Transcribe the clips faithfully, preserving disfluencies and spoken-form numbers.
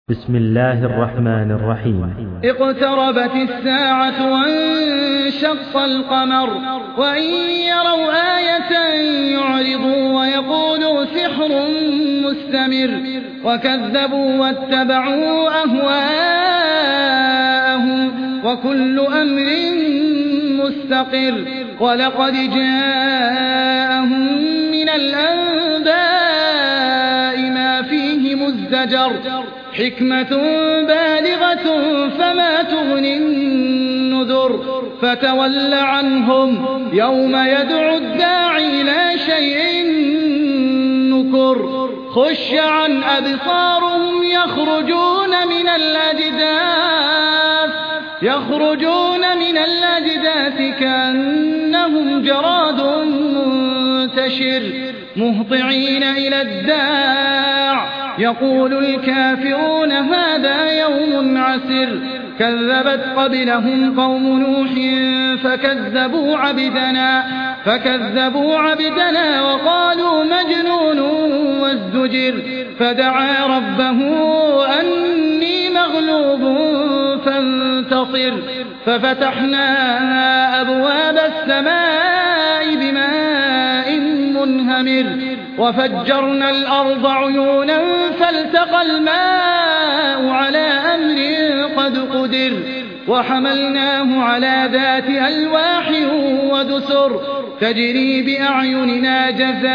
بسم الله الرحمن الرحيم. اقتربت الساعة وانشق القمر وإن يروا آية يعرضوا ويقولوا سحر مستمر وكذبوا واتبعوا أهواءهم وكل أمر مستقر ولقد جاءهم من الأنباء ما فيه مزدجر حكمة بالغة فما تغني النذر فتول عنهم يوم يدعو الداعي إلى شيء نكر خش عن أبصارهم يخرجون من الأجداث يخرجون من الأجداث كأنهم جراد منتشر مهطعين إلى الداع يقول الكافرون هذا يوم عسر كذبت قبلهم قوم نوح فكذبوا عبدنا فكذبوا عبدنا وقالوا مجنون وازدجر فدعا ربه أني مغلوب فانتصر ففتحنا أبواب السماء بماء منهمر وفجرنا الأرض عيونا فالتقى الماء على أمر قد قدر وحملناه على ذات ألواح ودسر تجري بأعيننا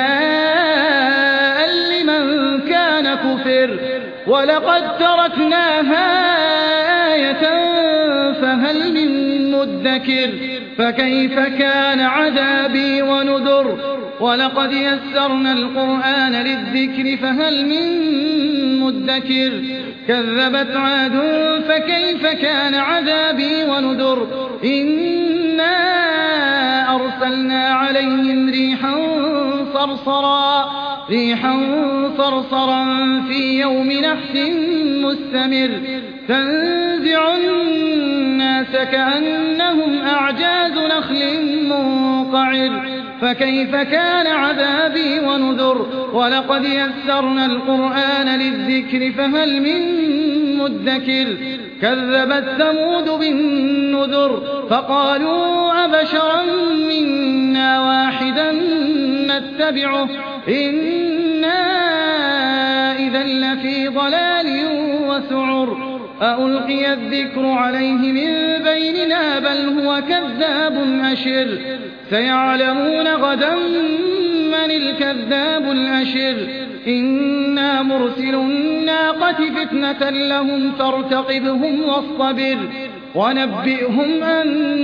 جزاء لمن كان كفر ولقد تركناها آية فهل من مدكر فكيف كان عذابي ونذر ولقد يسرنا القرآن للذكر فهل من مدكر كذبت عاد فكيف كان عذابي ونذر إنا أرسلنا عليهم ريحا صرصرا ريحا صرصرا في يوم نحس مستمر تنزع الناس كأنهم أعجاز نخل منقعر فكيف كان عذابي ونذر ولقد يسرنا القرآن للذكر فهل من مدكر كذبت ثمود بالنذر فقالوا أبشرا منا واحدا نتبعه إنا إذا لفي ضلال وسعر أألقي الذكر عليه من بيننا بل هو كذاب أشر سيعلمون غدا من الكذاب الأشر إنا مرسل الناقة فتنة لهم فارتقبهم واصطبر ونبئهم أن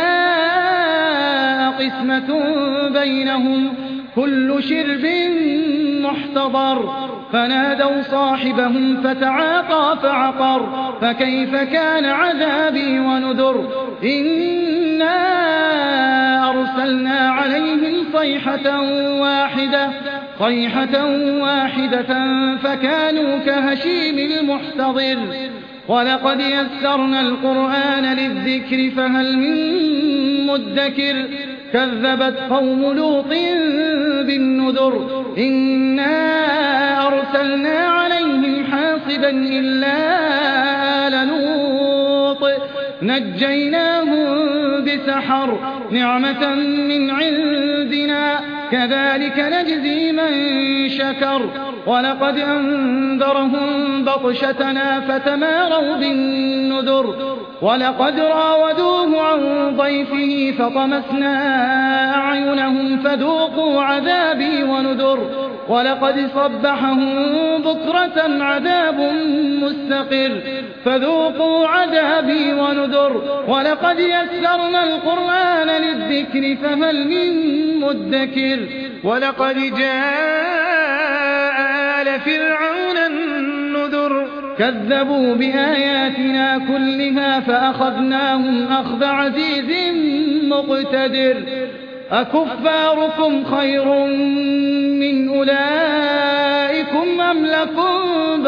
الماء قسمة بينهم كل شرب محتضر فنادوا صاحبهم فتعاطى فعقر فكيف كان عذابي ونذر إنا أرسلنا عليهم صيحة واحدة صيحة واحدة فكانوا كهشيم المحتضر ولقد يسرنا القرآن للذكر فهل من مدكر كذبت قوم لوط بالنذر إنا أرسلنا عليهم حاصبا إلا آل لوط نجيناهم بسحر نعمة من عندنا كذلك نجزي من شكر ولقد أنذرهم بطشتنا فتماروا بالنذر ولقد راودوه عن ضيفه فطمسنا أعينهم فذوقوا عذابي ونذر ولقد صبحهم بكرة عذاب مستقر فذوقوا عذابي ونذر ولقد يسرنا القرآن للذكر فهل من مدكر ولقد جاء آل فرعون النذر كذبوا بآياتنا كلها فأخذناهم أخذ عزيز مقتدر أكفاركم خير من أولئكم أم لكم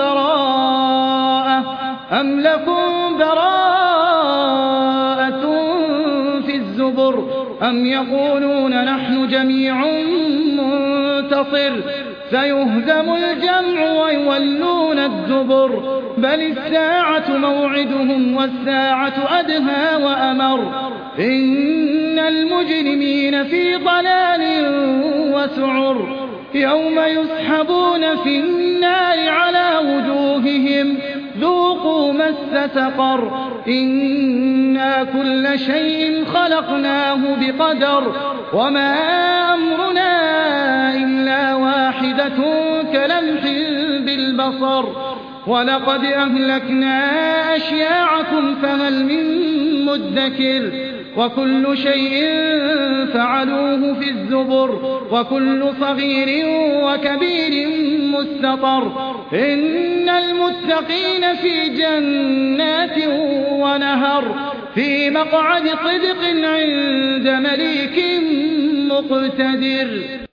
براءة أم لكم براءة في الزبر أم يقولون نحن جميع منتصر سيهزم الجمع ويولون الدبر بل الساعة موعدهم والساعة أدهى وأمر إن المجرمين في ضلال وسعر يوم يسحبون في النار على وجوههم ذوقوا مس سقر إنا كل شيء خلقناه بقدر وما أمرنا إلا واحدة كلمح بالبصر ولقد أهلكنا أشياعكم فهل من مدكر وكل شيء فعلوه في الزبر وكل صغير وكبير مستطر إن المتقين في جنات ونهر في مقعد صدق عند مليك مقتدر.